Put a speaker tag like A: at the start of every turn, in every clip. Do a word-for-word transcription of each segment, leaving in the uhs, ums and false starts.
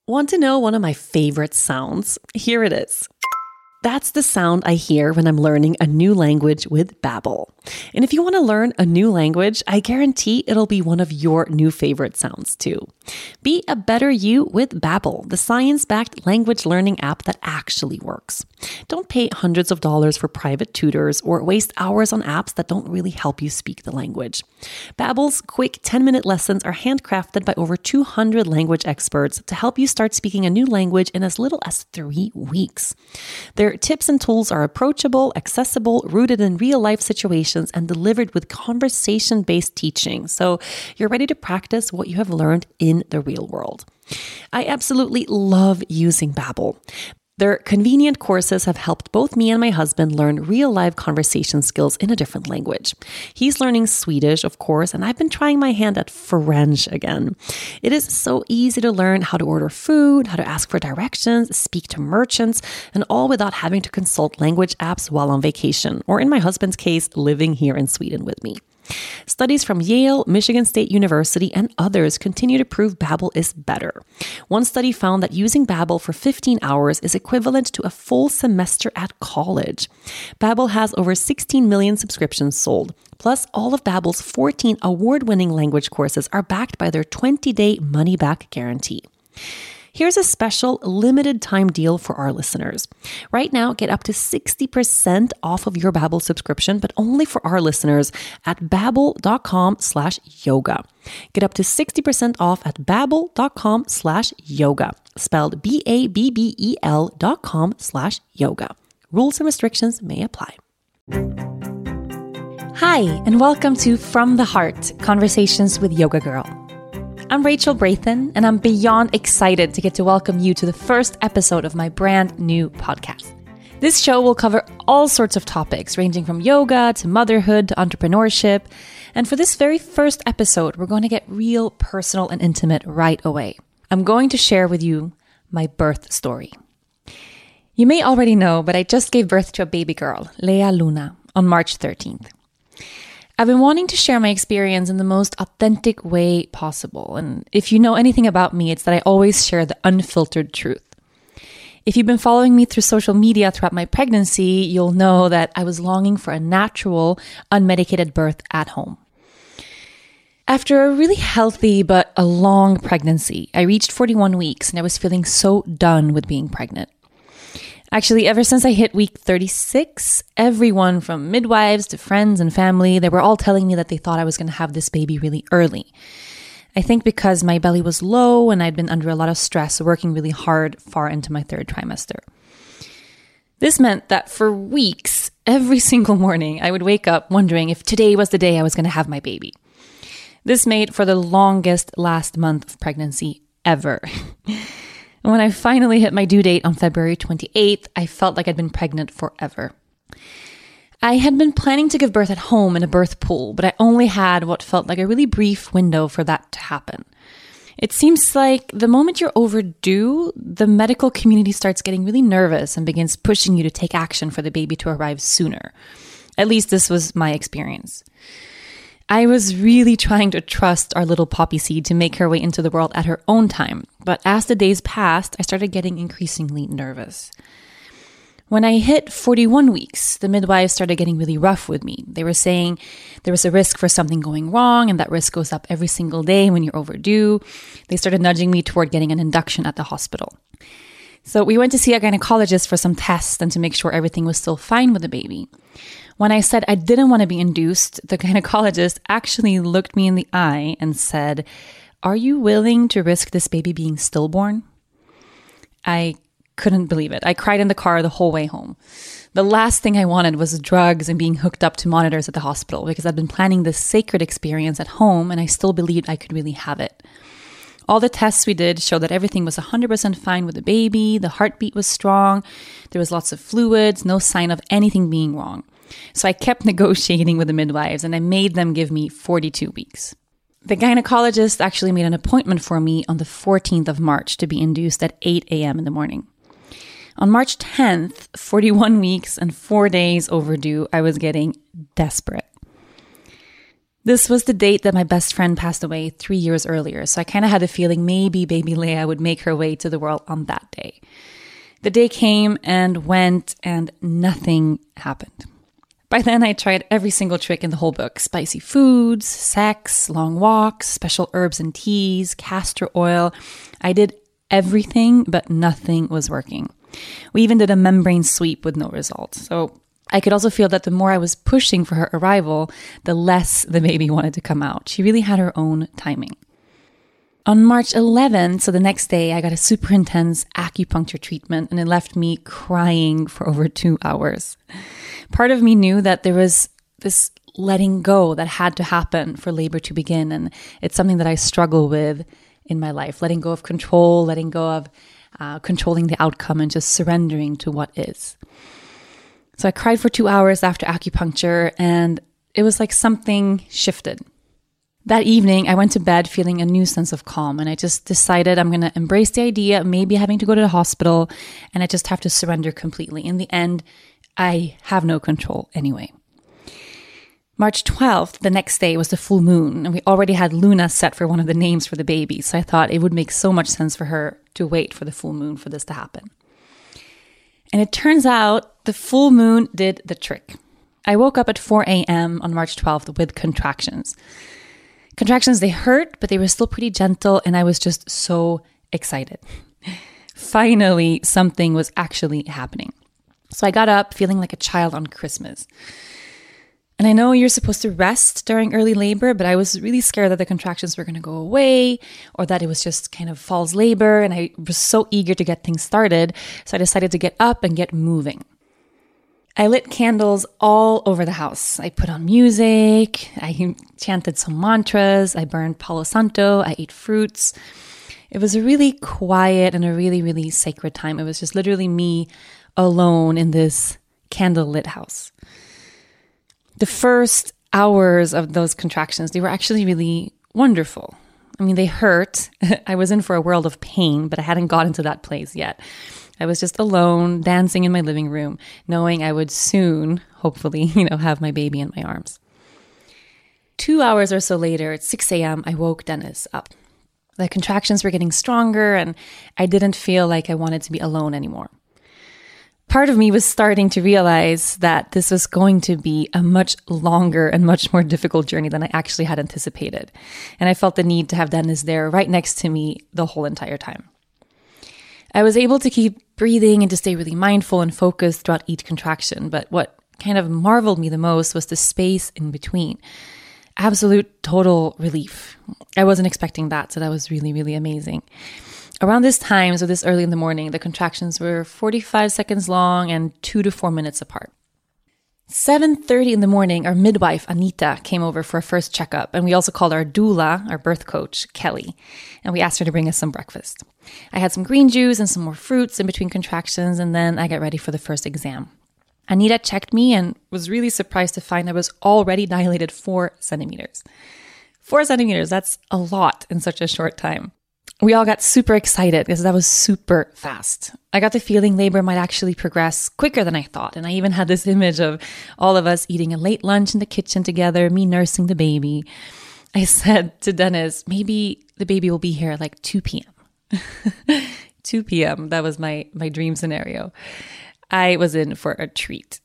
A: Want to know one of my favorite sounds? Here it is. That's the sound I hear when I'm learning a new language with Babbel. And if you want to learn a new language, I guarantee it'll be one of your new favorite sounds too. Be a better you with Babbel, the science-backed language learning app that actually works. Don't pay hundreds of dollars for private tutors or waste hours on apps that don't really help you speak the language. Babbel's quick ten-minute lessons are handcrafted by over two hundred language experts to help you start speaking a new language in as little as three weeks. Their tips and tools are approachable, accessible, rooted in real-life situations, and delivered with conversation-based teaching, so you're ready to practice what you have learned in the real world. I absolutely love using Babbel. Their convenient courses have helped both me and my husband learn real-life conversation skills in a different language. He's learning Swedish, of course, and I've been trying my hand at French again. It is so easy to learn how to order food, how to ask for directions, speak to merchants, and all without having to consult language apps while on vacation, or in my husband's case, living here in Sweden with me. Studies from Yale, Michigan State University, and others continue to prove Babbel is better. One study found that using Babbel for fifteen hours is equivalent to a full semester at college. Babbel has over sixteen million subscriptions sold. Plus, all of Babbel's fourteen award-winning language courses are backed by their twenty-day money-back guarantee. Here's a special limited time deal for our listeners. Right now, get up to sixty percent off of your Babbel subscription, but only for our listeners at babbel.com slash yoga. Get up to sixty percent off at babbel.com slash yoga, spelled B-A-B-B-E-L dot com slash yoga. Rules and restrictions may apply. Hi, and welcome to From the Heart, Conversations with Yoga Girl. I'm Rachel Brathen, and I'm beyond excited to get to welcome you to the first episode of my brand new podcast. This show will cover all sorts of topics, ranging from yoga to motherhood to entrepreneurship. And for this very first episode, we're going to get real personal and intimate right away. I'm going to share with you my birth story. You may already know, but I just gave birth to a baby girl, Lea Luna, on March thirteenth. I've been wanting to share my experience in the most authentic way possible. And if you know anything about me, it's that I always share the unfiltered truth. If you've been following me through social media throughout my pregnancy, you'll know that I was longing for a natural, unmedicated birth at home. After a really healthy but a long pregnancy, I reached forty-one weeks and I was feeling so done with being pregnant. Actually, ever since I hit week thirty-six, everyone from midwives to friends and family, they were all telling me that they thought I was going to have this baby really early. I think because my belly was low and I'd been under a lot of stress, working really hard far into my third trimester. This meant that for weeks, every single morning, I would wake up wondering if today was the day I was going to have my baby. This made for the longest last month of pregnancy ever. When I finally hit my due date on February twenty-eighth, I felt like I'd been pregnant forever. I had been planning to give birth at home in a birth pool, but I only had what felt like a really brief window for that to happen. It seems like the moment you're overdue, the medical community starts getting really nervous and begins pushing you to take action for the baby to arrive sooner. At least this was my experience. I was really trying to trust our little poppy seed to make her way into the world at her own time. But as the days passed, I started getting increasingly nervous. When I hit forty-one weeks, the midwives started getting really rough with me. They were saying there was a risk for something going wrong, and that risk goes up every single day when you're overdue. They started nudging me toward getting an induction at the hospital. So we went to see a gynecologist for some tests and to make sure everything was still fine with the baby. When I said I didn't want to be induced, the gynecologist actually looked me in the eye and said, "Are you willing to risk this baby being stillborn?" I couldn't believe it. I cried in the car the whole way home. The last thing I wanted was drugs and being hooked up to monitors at the hospital because I'd been planning this sacred experience at home and I still believed I could really have it. All the tests we did showed that everything was one hundred percent fine with the baby, the heartbeat was strong, there was lots of fluids, no sign of anything being wrong. So I kept negotiating with the midwives and I made them give me forty-two weeks. The gynecologist actually made an appointment for me on the fourteenth of March to be induced at eight a.m. in the morning. On March tenth, forty-one weeks and four days overdue, I was getting desperate. This was the date that my best friend passed away three years earlier, so I kind of had a feeling maybe baby Leia would make her way to the world on that day. The day came and went, and nothing happened. By then, I tried every single trick in the whole book. Spicy foods, sex, long walks, special herbs and teas, castor oil. I did everything, but nothing was working. We even did a membrane sweep with no result. So I could also feel that the more I was pushing for her arrival, the less the baby wanted to come out. She really had her own timing. On March eleventh, so the next day, I got a super intense acupuncture treatment, and it left me crying for over two hours. Part of me knew that there was this letting go that had to happen for labor to begin, and it's something that I struggle with in my life, letting go of control, letting go of uh, controlling the outcome, and just surrendering to what is. So I cried for two hours after acupuncture, and it was like something shifted. That evening, I went to bed feeling a new sense of calm, and I just decided I'm going to embrace the idea of maybe having to go to the hospital, and I just have to surrender completely. In the end, I have no control anyway. March twelfth, the next day, was the full moon, and we already had Luna set for one of the names for the baby, so I thought it would make so much sense for her to wait for the full moon for this to happen. And it turns out the full moon did the trick. I woke up at four a.m. on March twelfth with contractions. Contractions, they hurt, but they were still pretty gentle, and I was just so excited. Finally, something was actually happening. So I got up feeling like a child on Christmas. And I know you're supposed to rest during early labor, but I was really scared that the contractions were going to go away or that it was just kind of false labor. And I was so eager to get things started. So I decided to get up and get moving. I lit candles all over the house. I put on music. I chanted some mantras. I burned Palo Santo. I ate fruits. It was a really quiet and a really, really sacred time. It was just literally me alone in this candlelit house. The first hours of those contractions, they were actually really wonderful. I mean, they hurt. I was in for a world of pain, but I hadn't gotten to that place yet. I was just alone, dancing in my living room, knowing I would soon, hopefully, you know, have my baby in my arms. Two hours or so later, at six a.m., I woke Dennis up. The contractions were getting stronger, and I didn't feel like I wanted to be alone anymore. Part of me was starting to realize that this was going to be a much longer and much more difficult journey than I actually had anticipated. And I felt the need to have Dennis there right next to me the whole entire time. I was able to keep breathing and to stay really mindful and focused throughout each contraction. But what kind of marveled me the most was the space in between. Absolute total relief. I wasn't expecting that, so that was really, really amazing. Around this time, so this early in the morning, the contractions were forty-five seconds long and two to four minutes apart. seven thirty in the morning, our midwife, Anita, came over for a first checkup, and we also called our doula, our birth coach, Kelly, and we asked her to bring us some breakfast. I had some green juice and some more fruits in between contractions, and then I got ready for the first exam. Anita checked me and was really surprised to find I was already dilated four centimeters. Four centimeters, that's a lot in such a short time. We all got super excited because that was super fast. I got the feeling labor might actually progress quicker than I thought. And I even had this image of all of us eating a late lunch in the kitchen together, me nursing the baby. I said to Dennis, maybe the baby will be here at like two p.m. two p.m. That was my, my dream scenario. I was in for a treat.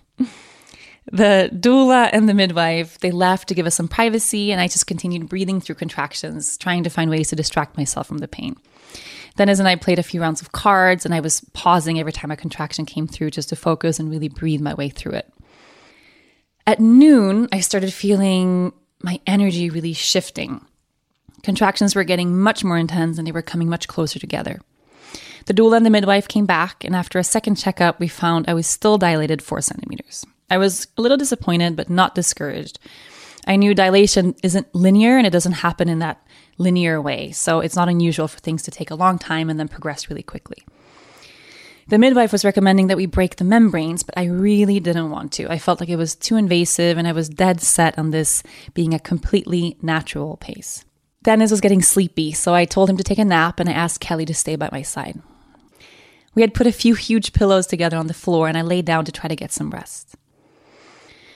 A: The doula and the midwife, they left to give us some privacy, and I just continued breathing through contractions, trying to find ways to distract myself from the pain. Dennis and I played a few rounds of cards, and I was pausing every time a contraction came through just to focus and really breathe my way through it. At noon, I started feeling my energy really shifting. Contractions were getting much more intense, and they were coming much closer together. The doula and the midwife came back, and after a second checkup, we found I was still dilated four centimeters. I was a little disappointed, but not discouraged. I knew dilation isn't linear and it doesn't happen in that linear way. So it's not unusual for things to take a long time and then progress really quickly. The midwife was recommending that we break the membranes, but I really didn't want to. I felt like it was too invasive and I was dead set on this being a completely natural pace. Dennis was getting sleepy, so I told him to take a nap and I asked Kelly to stay by my side. We had put a few huge pillows together on the floor and I laid down to try to get some rest.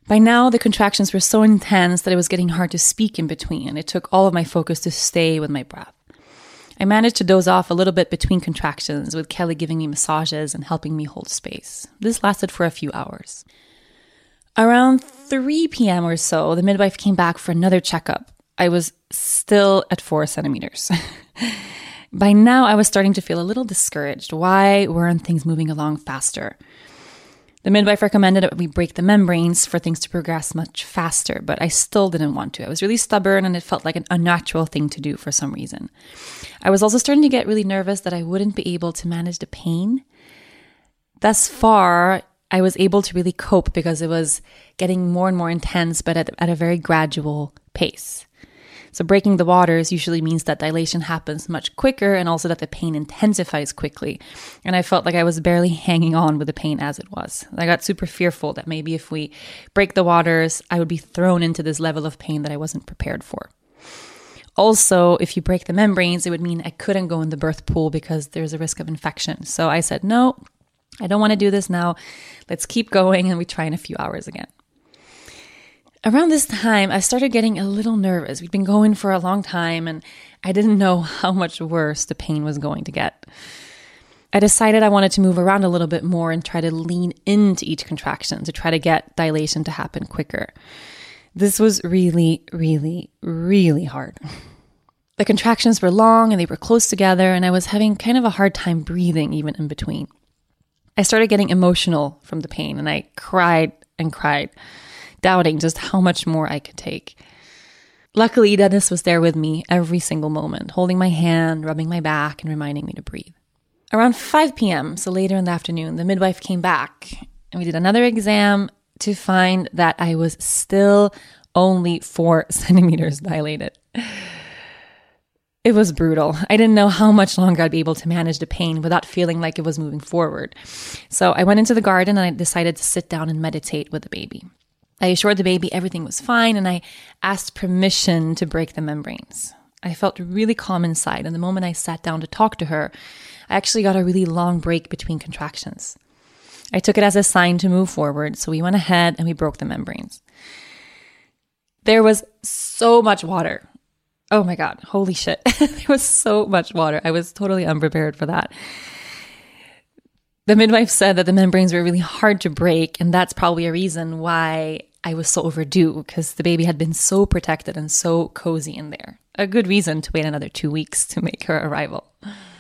A: By now, the contractions were so intense that it was getting hard to speak in between, and it took all of my focus to stay with my breath. I managed to doze off a little bit between contractions, with Kelly giving me massages and helping me hold space. This lasted for a few hours. Around three p.m. or so, the midwife came back for another checkup. I was still at four centimeters. By now, I was starting to feel a little discouraged. Why weren't things moving along faster? The midwife recommended that we break the membranes for things to progress much faster, but I still didn't want to. I was really stubborn, and it felt like an unnatural thing to do for some reason. I was also starting to get really nervous that I wouldn't be able to manage the pain. Thus far, I was able to really cope because it was getting more and more intense, but at, at a very gradual pace. So breaking the waters usually means that dilation happens much quicker and also that the pain intensifies quickly. And I felt like I was barely hanging on with the pain as it was. I got super fearful that maybe if we break the waters, I would be thrown into this level of pain that I wasn't prepared for. Also, if you break the membranes, it would mean I couldn't go in the birth pool because there's a risk of infection. So I said, no, I don't want to do this now. Let's keep going, and we try in a few hours again. Around this time, I started getting a little nervous. We'd been going for a long time, and I didn't know how much worse the pain was going to get. I decided I wanted to move around a little bit more and try to lean into each contraction to try to get dilation to happen quicker. This was really, really, really hard. The contractions were long and they were close together, and I was having kind of a hard time breathing even in between. I started getting emotional from the pain, and I cried and cried, doubting just how much more I could take. Luckily, Dennis was there with me every single moment, holding my hand, rubbing my back, and reminding me to breathe. Around five p.m., so later in the afternoon, the midwife came back, and we did another exam to find that I was still only four centimeters dilated. It was brutal. I didn't know how much longer I'd be able to manage the pain without feeling like it was moving forward. So I went into the garden and I decided to sit down and meditate with the baby. I assured the baby everything was fine, and I asked permission to break the membranes. I felt really calm inside, and the moment I sat down to talk to her, I actually got a really long break between contractions. I took it as a sign to move forward, so we went ahead and we broke the membranes. There was so much water. Oh my God, holy shit. There was so much water. I was totally unprepared for that. The midwife said that the membranes were really hard to break, and that's probably a reason why I was so overdue, because the baby had been so protected and so cozy in there. A good reason to wait another two weeks to make her arrival.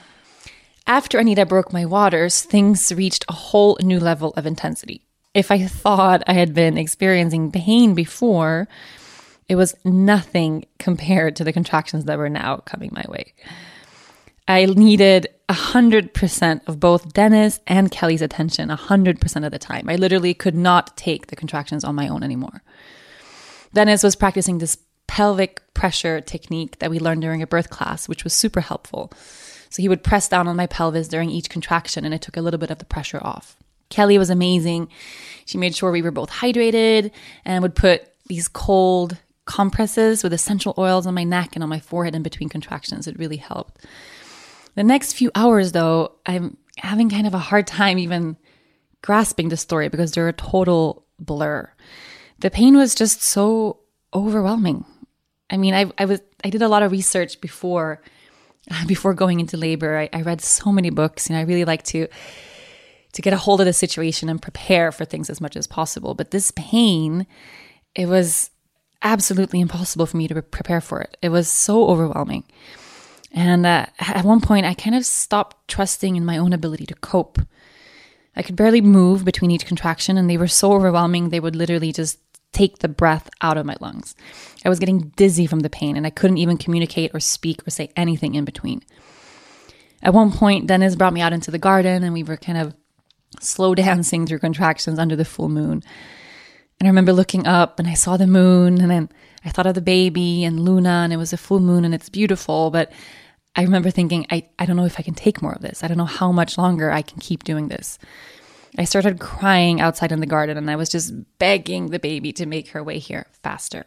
A: After Anita broke my waters, things reached a whole new level of intensity. If I thought I had been experiencing pain before, it was nothing compared to the contractions that were now coming my way. I needed one hundred percent of both Dennis and Kelly's attention one hundred percent of the time. I literally could not take the contractions on my own anymore. Dennis was practicing this pelvic pressure technique that we learned during a birth class, which was super helpful. So he would press down on my pelvis during each contraction, and it took a little bit of the pressure off. Kelly was amazing. She made sure we were both hydrated and would put these cold compresses with essential oils on my neck and on my forehead in between contractions. It really helped. The next few hours, though, I'm having kind of a hard time even grasping the story because they're a total blur. The pain was just so overwhelming. I mean, I, I was I did a lot of research before before going into labor. I, I read so many books, and I really like to to get a hold of the situation and prepare for things as much as possible. But this pain, it was absolutely impossible for me to prepare for it. It was so overwhelming. And uh, at one point, I kind of stopped trusting in my own ability to cope. I could barely move between each contraction, and they were so overwhelming, they would literally just take the breath out of my lungs. I was getting dizzy from the pain, and I couldn't even communicate or speak or say anything in between. At one point, Dennis brought me out into the garden, and we were kind of slow dancing through contractions under the full moon. And I remember looking up, and I saw the moon, and then I thought of the baby and Luna, and it was a full moon, and it's beautiful. But I remember thinking, I, I don't know if I can take more of this. I don't know how much longer I can keep doing this. I started crying outside in the garden, and I was just begging the baby to make her way here faster.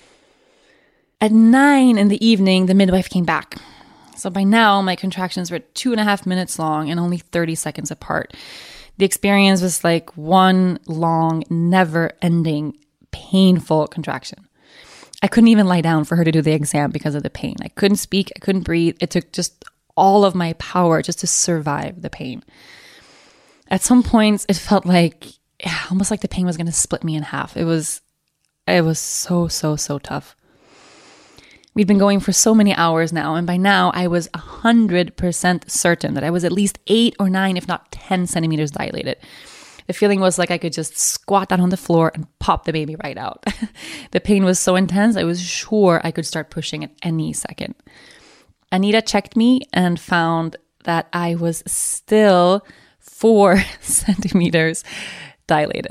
A: At nine in the evening, the midwife came back. So by now, my contractions were two and a half minutes long and only thirty seconds apart. The experience was like one long, never-ending painful contraction. I couldn't even lie down for her to do the exam because of the pain. I couldn't speak. I couldn't breathe. It took just all of my power just to survive the pain. At some points, it felt like, yeah, almost like the pain was going to split me in half. It was, it was so, so, so tough. We'd been going for so many hours now, and by now I was one hundred percent certain that I was at least eight or nine, if not ten centimeters dilated. The feeling was like I could just squat down on the floor and pop the baby right out. The pain was so intense, I was sure I could start pushing at any second. Anita checked me and found that I was still four centimeters dilated.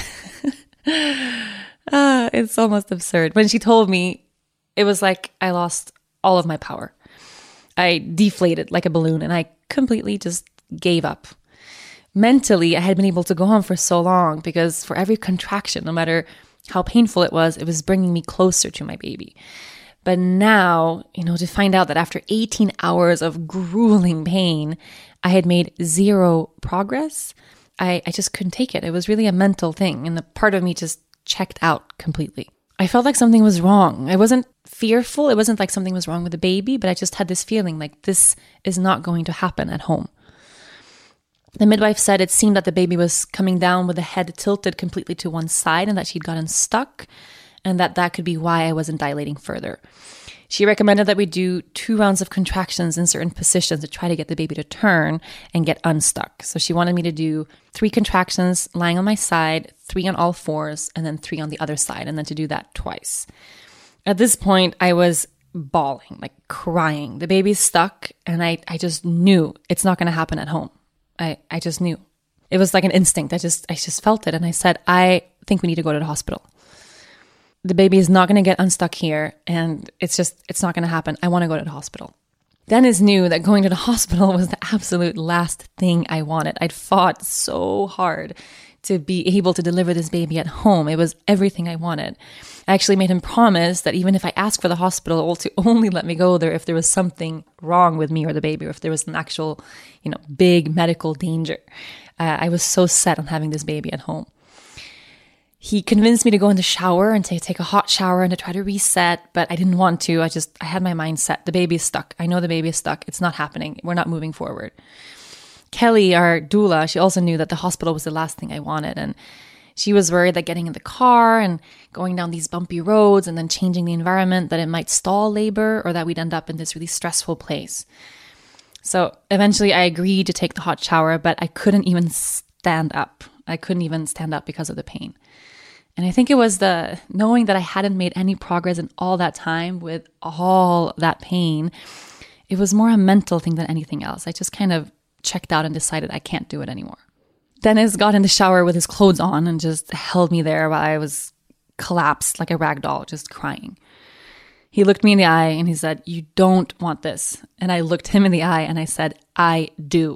A: ah, it's almost absurd. When she told me, it was like I lost all of my power. I deflated like a balloon and I completely just gave up. Mentally, I had been able to go on for so long because for every contraction, no matter how painful it was, it was bringing me closer to my baby. But now, you know, to find out that after eighteen hours of grueling pain, I had made zero progress, I, I just couldn't take it. It was really a mental thing. And the part of me just checked out completely. I felt like something was wrong. I wasn't fearful. It wasn't like something was wrong with the baby, but I just had this feeling like this is not going to happen at home. The midwife said it seemed that the baby was coming down with the head tilted completely to one side and that she'd gotten stuck and that that could be why I wasn't dilating further. She recommended that we do two rounds of contractions in certain positions to try to get the baby to turn and get unstuck. So she wanted me to do three contractions lying on my side, three on all fours, and then three on the other side, and then to do that twice. At this point, I was bawling, like crying. The baby's stuck, and I, I just knew it's not going to happen at home. I, I just knew. It was like an instinct. I just I just felt it, and I said, I think we need to go to the hospital. The baby is not going to get unstuck here, and it's just, it's not going to happen. I want to go to the hospital. Dennis knew that going to the hospital was the absolute last thing I wanted. I'd fought so hard to be able to deliver this baby at home. It was everything I wanted. I actually made him promise that even if I asked for the hospital to only let me go there if there was something wrong with me or the baby, or if there was an actual, you know, big medical danger. Uh, I was so set on having this baby at home. He convinced me to go in the shower and to take a hot shower and to try to reset, but I didn't want to. I just, I had my mind set. The baby is stuck. I know the baby is stuck. It's not happening. We're not moving forward. Kelly, our doula, she also knew that the hospital was the last thing I wanted. And she was worried that getting in the car and going down these bumpy roads and then changing the environment, that it might stall labor or that we'd end up in this really stressful place. So eventually I agreed to take the hot shower, but I couldn't even stand up. I couldn't even stand up because of the pain. And I think it was the knowing that I hadn't made any progress in all that time with all that pain. It was more a mental thing than anything else. I just kind of checked out and decided I can't do it anymore. Dennis got in the shower with his clothes on and just held me there while I was collapsed like a rag doll, just crying. He looked me in the eye and he said, "You don't want this." And I looked him in the eye and I said, "I do."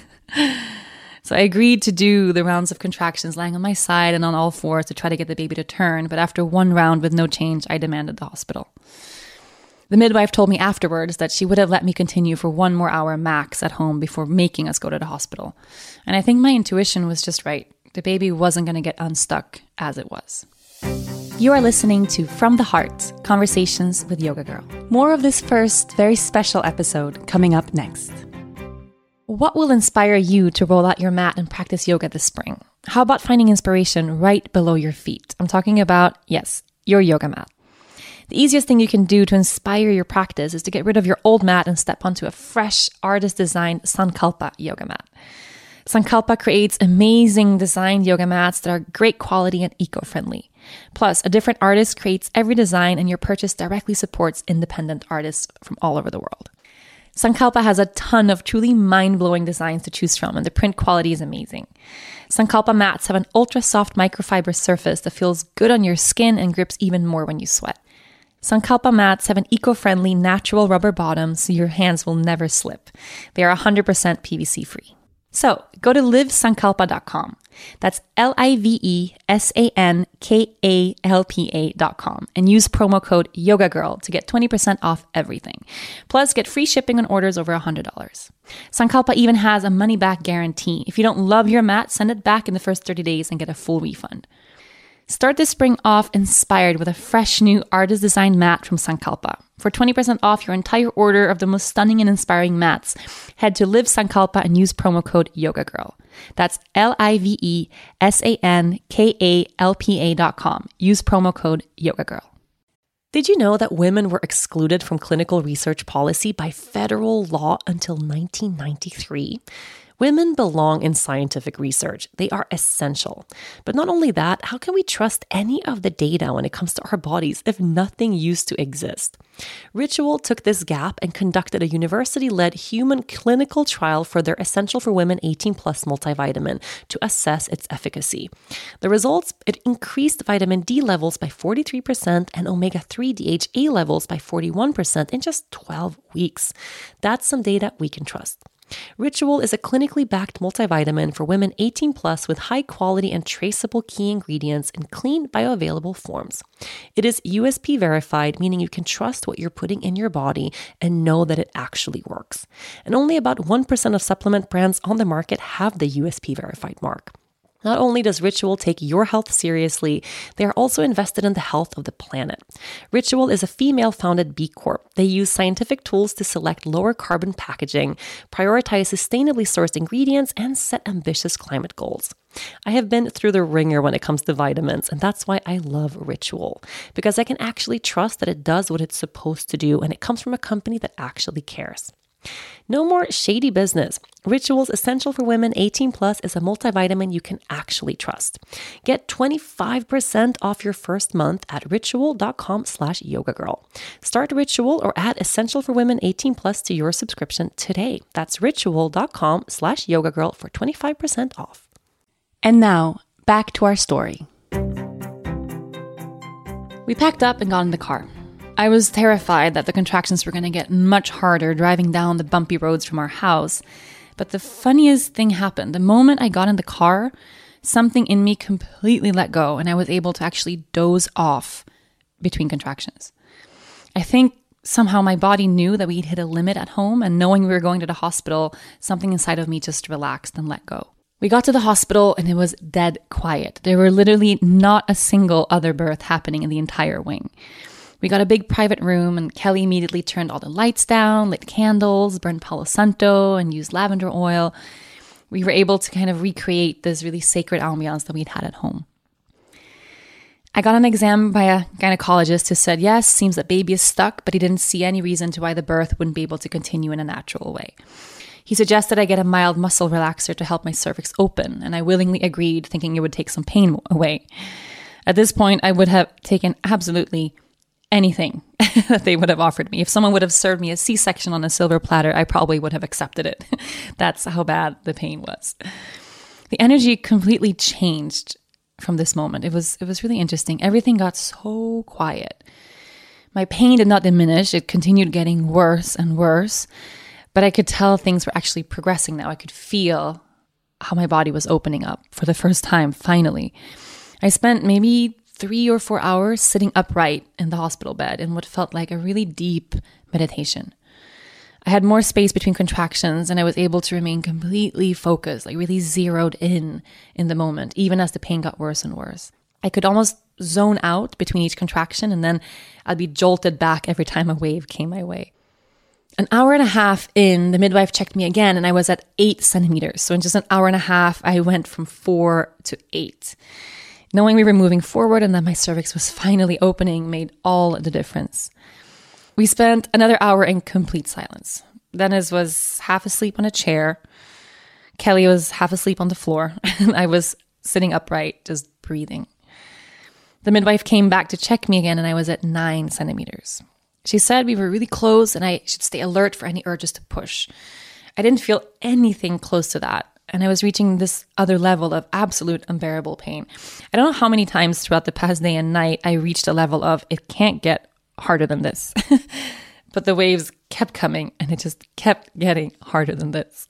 A: So I agreed to do the rounds of contractions lying on my side and on all fours to try to get the baby to turn. But after one round with no change, I demanded the hospital. The midwife told me afterwards that she would have let me continue for one more hour max at home before making us go to the hospital. And I think my intuition was just right. The baby wasn't going to get unstuck as it was. You are listening to From the Heart, Conversations with Yoga Girl. More of this first, very special episode coming up next. What will inspire you to roll out your mat and practice yoga this spring? How about finding inspiration right below your feet? I'm talking about, yes, your yoga mat. The easiest thing you can do to inspire your practice is to get rid of your old mat and step onto a fresh, artist-designed Sankalpa yoga mat. Sankalpa creates amazing designed yoga mats that are great quality and eco-friendly. Plus, a different artist creates every design and your purchase directly supports independent artists from all over the world. Sankalpa has a ton of truly mind-blowing designs to choose from, and the print quality is amazing. Sankalpa mats have an ultra-soft microfiber surface that feels good on your skin and grips even more when you sweat. Sankalpa mats have an eco-friendly natural rubber bottom so your hands will never slip. They are one hundred percent P V C free. So go to live sankalpa dot com. That's L I V E S A N K A L P A dot com and use promo code YOGAGIRL to get twenty percent off everything. Plus, get free shipping on orders over one hundred dollars. Sankalpa even has a money-back guarantee. If you don't love your mat, send it back in the first thirty days and get a full refund. Start the spring off inspired with a fresh new artist designed mat from Sankalpa. For twenty percent off your entire order of the most stunning and inspiring mats, head to Live Sankalpa and use promo code YogaGirl. That's L I V E S A N K A L P A dot com. Use promo code YogaGirl. Did you know that women were excluded from clinical research policy by federal law until nineteen ninety-three? Women belong in scientific research. They are essential. But not only that, how can we trust any of the data when it comes to our bodies if nothing used to exist? Ritual took this gap and conducted a university-led human clinical trial for their Essential for Women eighteen plus multivitamin to assess its efficacy. The results, it increased vitamin D levels by forty-three percent and omega three D H A levels by forty-one percent in just twelve weeks. That's some data we can trust. Ritual is a clinically backed multivitamin for women eighteen plus with high quality and traceable key ingredients in clean bioavailable forms. It is U S P verified, meaning you can trust what you're putting in your body and know that it actually works. And only about one percent of supplement brands on the market have the U S P verified mark. Not only does Ritual take your health seriously, they are also invested in the health of the planet. Ritual is a female-founded B Corp. They use scientific tools to select lower carbon packaging, prioritize sustainably sourced ingredients, and set ambitious climate goals. I have been through the ringer when it comes to vitamins, and that's why I love Ritual, because I can actually trust that it does what it's supposed to do, and it comes from a company that actually cares. No more shady business. Ritual's Essential for Women eighteen plus is a multivitamin you can actually trust. Get twenty-five percent off your first month at ritual.com slash yogagirl. Start Ritual or add Essential for Women eighteen plus to your subscription today. That's ritual.com slash yogagirl for twenty-five percent off. And now, back to our story. We packed up and got in the car. I was terrified that the contractions were going to get much harder driving down the bumpy roads from our house. But the funniest thing happened. The moment I got in the car, something in me completely let go and I was able to actually doze off between contractions. I think somehow my body knew that we'd hit a limit at home, and knowing we were going to the hospital, something inside of me just relaxed and let go. We got to the hospital and it was dead quiet. There were literally not a single other birth happening in the entire wing. We got a big private room and Kelly immediately turned all the lights down, lit candles, burned Palo Santo, and used lavender oil. We were able to kind of recreate this really sacred ambiance that we'd had at home. I got an exam by a gynecologist who said, yes, seems that baby is stuck, but he didn't see any reason to why the birth wouldn't be able to continue in a natural way. He suggested I get a mild muscle relaxer to help my cervix open, and I willingly agreed, thinking it would take some pain away. At this point, I would have taken absolutely anything that they would have offered me. If someone would have served me a C-section on a silver platter, I probably would have accepted it. That's how bad the pain was. The energy completely changed from this moment. It was it was really interesting. Everything got so quiet. My pain did not diminish. It continued getting worse and worse, but I could tell things were actually progressing now. I could feel how my body was opening up for the first time, finally. I spent maybe three or four hours sitting upright in the hospital bed in what felt like a really deep meditation. I had more space between contractions and I was able to remain completely focused, like really zeroed in in the moment, even as the pain got worse and worse. I could almost zone out between each contraction and then I'd be jolted back every time a wave came my way. An hour and a half in, the midwife checked me again and I was at eight centimeters. So in just an hour and a half, I went from four to eight. Knowing we were moving forward and that my cervix was finally opening made all the difference. We spent another hour in complete silence. Dennis was half asleep on a chair. Kelly was half asleep on the floor. And I was sitting upright, just breathing. The midwife came back to check me again and I was at nine centimeters. She said we were really close and I should stay alert for any urges to push. I didn't feel anything close to that. And I was reaching this other level of absolute unbearable pain. I don't know how many times throughout the past day and night I reached a level of it can't get harder than this. But the waves kept coming and it just kept getting harder than this.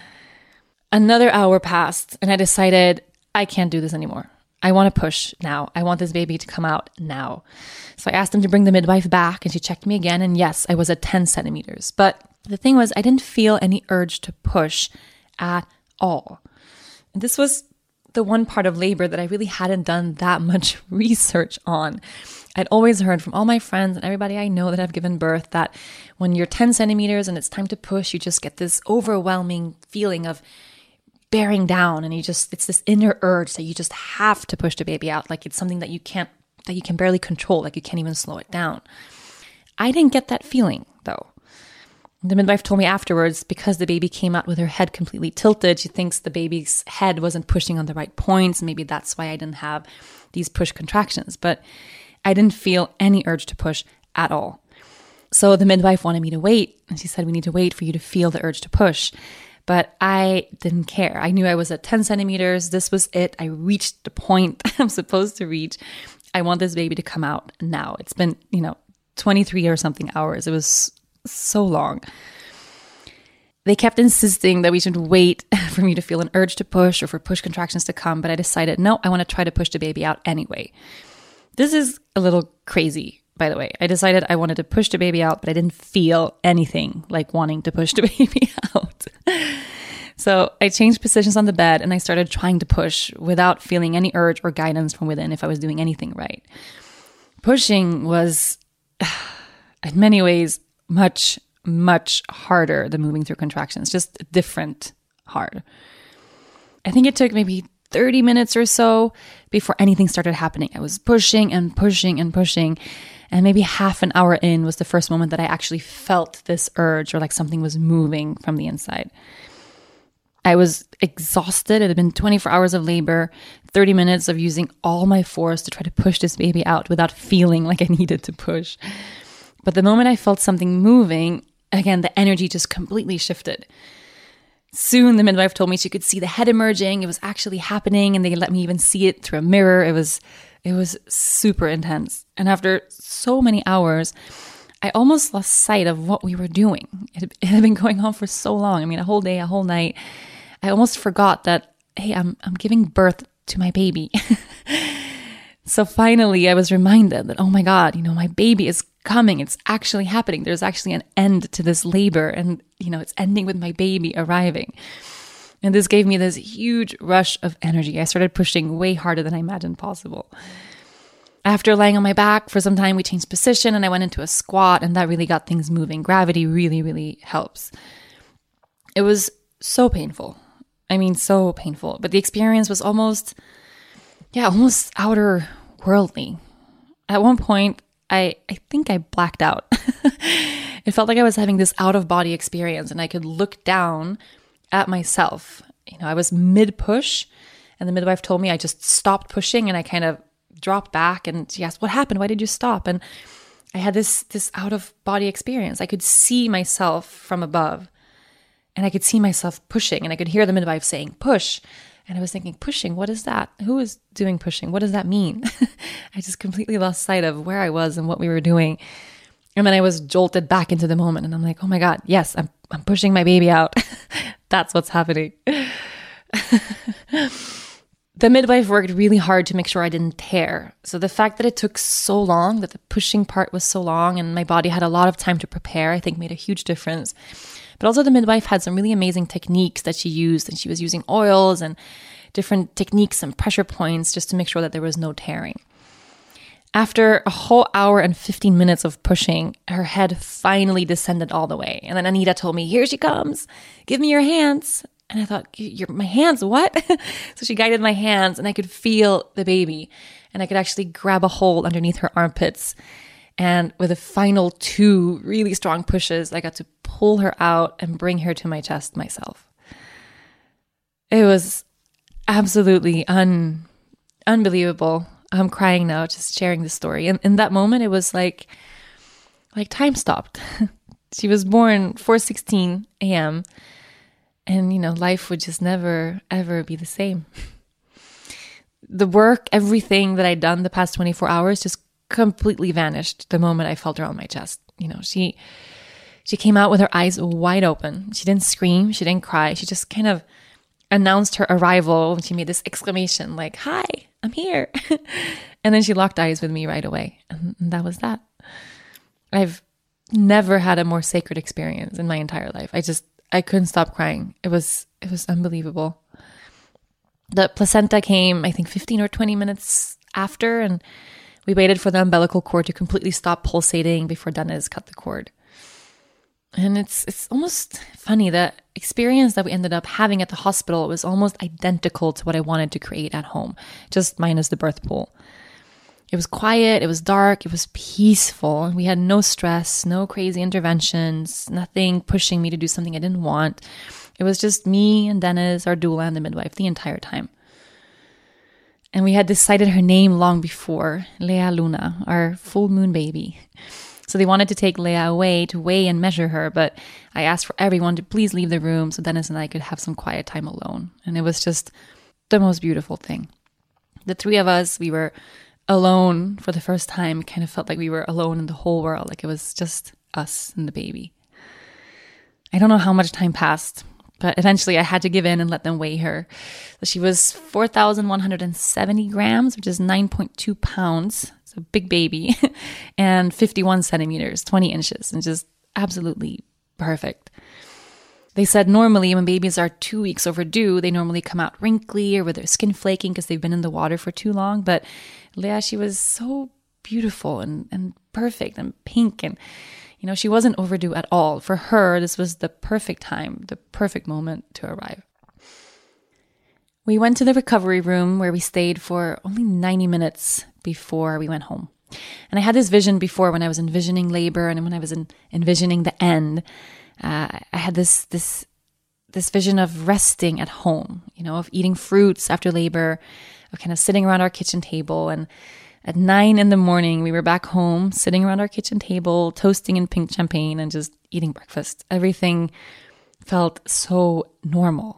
A: Another hour passed and I decided I can't do this anymore. I want to push now. I want this baby to come out now. So I asked them to bring the midwife back and she checked me again. And yes, I was at ten centimeters. But the thing was, I didn't feel any urge to push at all. And this was the one part of labor that I really hadn't done that much research on. I'd always heard from all my friends and everybody I know that have given birth that when you're ten centimeters and it's time to push, you just get this overwhelming feeling of bearing down, and you just, it's this inner urge that you just have to push the baby out. Like it's something that you can't, that you can barely control, like you can't even slow it down. I didn't get that feeling though. The midwife told me afterwards, because the baby came out with her head completely tilted, she thinks the baby's head wasn't pushing on the right points. Maybe that's why I didn't have these push contractions, but I didn't feel any urge to push at all. So the midwife wanted me to wait, and she said, we need to wait for you to feel the urge to push. But I didn't care. I knew I was at ten centimeters. This was it. I reached the point I'm supposed to reach. I want this baby to come out now. It's been, you know, twenty-three or something hours. It was so long. They kept insisting that we should wait for me to feel an urge to push or for push contractions to come. But I decided, no, I want to try to push the baby out anyway. This is a little crazy, by the way. I decided I wanted to push the baby out, but I didn't feel anything like wanting to push the baby out. So I changed positions on the bed and I started trying to push without feeling any urge or guidance from within if I was doing anything right. Pushing was, in many ways, much, much harder than moving through contractions, just different hard. I think it took maybe thirty minutes or so before anything started happening. I was pushing and pushing and pushing. And maybe half an hour in was the first moment that I actually felt this urge, or like something was moving from the inside. I was exhausted. It had been twenty-four hours of labor, thirty minutes of using all my force to try to push this baby out without feeling like I needed to push. But the moment I felt something moving, again, the energy just completely shifted. Soon the midwife told me she could see the head emerging. It was actually happening, and they let me even see it through a mirror. It was it was super intense. And after so many hours, I almost lost sight of what we were doing. It, it had been going on for so long. I mean, a whole day, a whole night. I almost forgot that, hey, I'm I'm giving birth to my baby. So finally, I was reminded that, oh my God, you know, my baby is coming. It's actually happening. There's actually an end to this labor, and, you know, it's ending with my baby arriving. And this gave me this huge rush of energy. I started pushing way harder than I imagined possible. After lying on my back for some time, we changed position and I went into a squat, and that really got things moving. Gravity really, really helps. It was so painful. I mean, so painful. But the experience was almost, yeah, almost outer worldly. At one point, I, I think I blacked out. It felt like I was having this out-of-body experience, and I could look down at myself. You know, I was mid-push, and the midwife told me I just stopped pushing, and I kind of dropped back, and she asked, what happened? Why did you stop? And I had this this out-of-body experience. I could see myself from above, and I could see myself pushing, and I could hear the midwife saying, push. And I was thinking, pushing, what is that? Who is doing pushing? What does that mean? I just completely lost sight of where I was and what we were doing. And then I was jolted back into the moment, and I'm like, oh my God, yes, I'm I'm pushing my baby out. That's what's happening. The midwife worked really hard to make sure I didn't tear. So the fact that it took so long, that the pushing part was so long, and my body had a lot of time to prepare, I think made a huge difference. But also the midwife had some really amazing techniques that she used, and she was using oils and different techniques and pressure points just to make sure that there was no tearing. After a whole hour and fifteen minutes of pushing, her head finally descended all the way. And then Anita told me, here she comes, give me your hands. And I thought, your, my hands, what? So she guided my hands, and I could feel the baby, and I could actually grab a hold underneath her armpits. And with the final two really strong pushes, I got to pull her out and bring her to my chest myself. It was absolutely un, unbelievable. I'm crying now just sharing this story. And in that moment, it was like, like time stopped. She was born four sixteen a.m. And, you know, life would just never, ever be the same. The work, everything that I'd done the past twenty-four hours just completely vanished the moment I felt her on my chest. You know, she she came out with her eyes wide open. She didn't scream. She didn't cry. She just kind of announced her arrival. She made this exclamation like, hi, I'm here. And then she locked eyes with me right away. And that was that. I've never had a more sacred experience in my entire life. I just, I couldn't stop crying. It was, it was unbelievable. The placenta came, I think, fifteen or twenty minutes after, and we waited for the umbilical cord to completely stop pulsating before Dennis cut the cord. And it's it's almost funny, the experience that we ended up having at the hospital was almost identical to what I wanted to create at home, just minus the birth pool. It was quiet, it was dark, it was peaceful. We had no stress, no crazy interventions, nothing pushing me to do something I didn't want. It was just me and Dennis, our doula, and the midwife the entire time. And we had decided her name long before, Lea Luna, our full moon baby. So they wanted to take Leia away to weigh and measure her, but I asked for everyone to please leave the room so Dennis and I could have some quiet time alone. And it was just the most beautiful thing. The three of us, we were alone for the first time. It kind of felt like we were alone in the whole world, like it was just us and the baby. I don't know how much time passed, but eventually I had to give in and let them weigh her. So she was four thousand one hundred seventy grams, which is nine point two pounds. It's a big baby, and fifty-one centimeters, twenty inches, and just absolutely perfect. They said normally when babies are two weeks overdue, they normally come out wrinkly or with their skin flaking because they've been in the water for too long. But Leia, she was so beautiful and, and perfect and pink. And, you know, she wasn't overdue at all. For her, this was the perfect time, the perfect moment to arrive. We went to the recovery room where we stayed for only ninety minutes before we went home. And I had this vision before when I was envisioning labor and when I was in, envisioning the end. Uh, I had this this this vision of resting at home, you know, of eating fruits after labor, of kind of sitting around our kitchen table. And at nine in the morning, we were back home, sitting around our kitchen table, toasting in pink champagne and just eating breakfast. Everything felt so normal.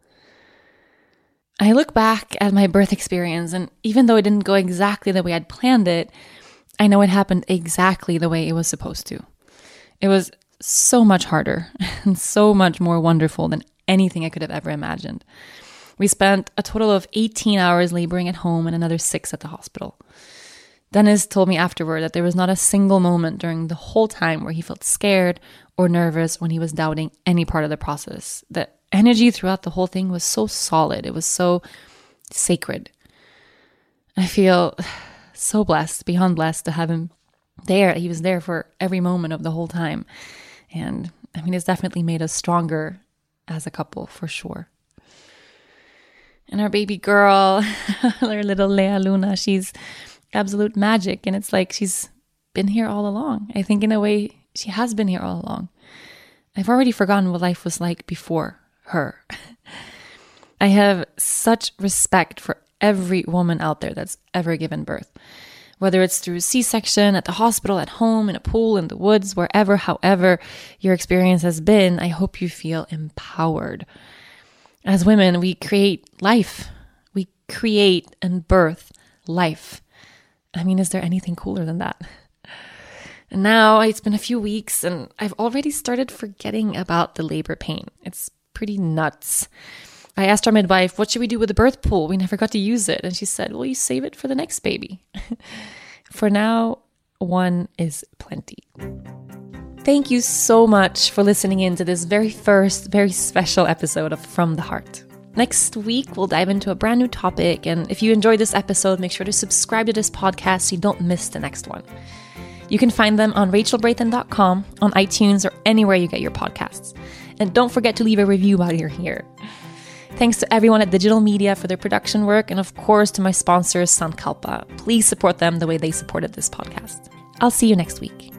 A: I look back at my birth experience, and even though it didn't go exactly the way I'd planned it, I know it happened exactly the way it was supposed to. It was so much harder and so much more wonderful than anything I could have ever imagined. We spent a total of eighteen hours laboring at home and another six at the hospital. Dennis told me afterward that there was not a single moment during the whole time where he felt scared or nervous when he was doubting any part of the process. The energy throughout the whole thing was so solid. It was so sacred. I feel so blessed, beyond blessed, to have him there. He was there for every moment of the whole time. And I mean, it's definitely made us stronger as a couple, for sure. And our baby girl, our little Lea Luna, she's absolute magic. And it's like she's been here all along. I think in a way, she has been here all along. I've already forgotten what life was like before her. I have such respect for every woman out there that's ever given birth. Whether it's through C-section, at the hospital, at home, in a pool, in the woods, wherever, however your experience has been, I hope you feel empowered. As women, we create life. We create and birth life. I mean, is there anything cooler than that? And now it's been a few weeks and I've already started forgetting about the labor pain. It's pretty nuts. I asked our midwife, what should we do with the birth pool? We never got to use it. And she said, well, you save it for the next baby. For now, one is plenty. Thank you so much for listening in to this very first, very special episode of From the Heart. Next week, we'll dive into a brand new topic. And if you enjoyed this episode, make sure to subscribe to this podcast so you don't miss the next one. You can find them on rachel braithen dot com, on iTunes, or anywhere you get your podcasts. And don't forget to leave a review while you're here. Thanks to everyone at Digital Media for their production work, and of course to my sponsors, Sankalpa. Please support them the way they supported this podcast. I'll see you next week.